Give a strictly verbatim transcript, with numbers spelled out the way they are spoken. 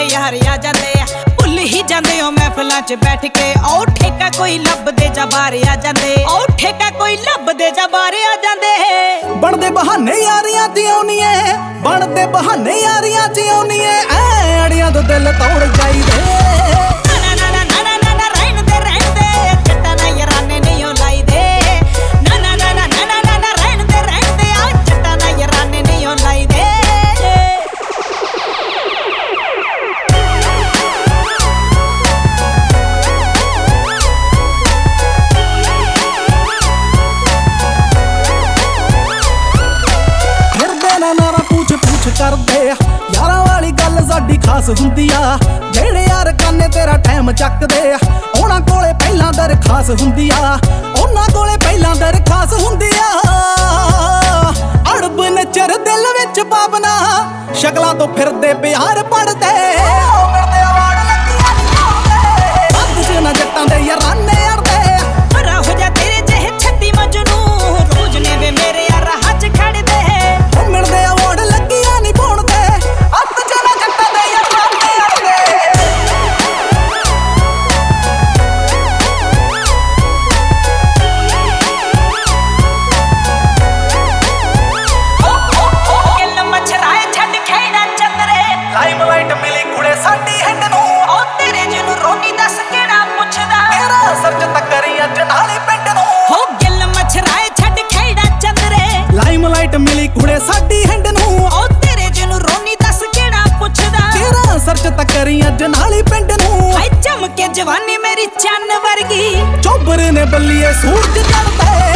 यार आ जाते भुल ही जाते हो महफिलों च बैठ के। ओ ठेका कोई लभदे जा बाहर आ जाते, ओ ठेका कोई लभदे जा बाहर आ जाते। बनदे बहाने यारियां च आउणिए, बनदे बहाने यारियां च आउणिए, ऐ अड़ियां तो दिल तोड़ जाईदे। करदे यारां वाली गल साडी खास हुंदी आ, जेड़े यार काने तेरा टाइम चकदे उहनां कोले पहलां दरखास हुंदी आ, उहनां कोले पहलां दरखास हुंदी आ। अड़ब नचर दिल विच पावना शकलां तो फिरदे प्यार पड़दे, अद च ना जट्टां दे याराने अड़दे। भरा हो जा तेरे जेहे छत्ती मजनू, रोज ने वे मेरे यार हज खड़दे। ओ मिलदे अवार्ड लगियां नी बोणदे, अद च ना जट्टां दे याराने अड़दे। गिल मछराए छड्ड खेड़ा चंदरे, लाइमलाइट मिली कुड़े साडी हिंड नूं। ओ तेरे जिनू रोनी दस केड़ा पुछदा, तेरा सर्च तकरी अज नाली पिंड नूं। हो गिल मछराए छड्ड खेड़ा चंदरे, लाइमलाइट मिली कुड़े साडी हिंड नूं। ओ तेरे जिनू रोनी दस केड़ा पुछदा, तेरा सर्च तकरी अज नाली पिंड नूं। हाय चमके जवानी मेरी चन्न वर्गी, चोबर ने बल्लीए सूरज चढ़दे।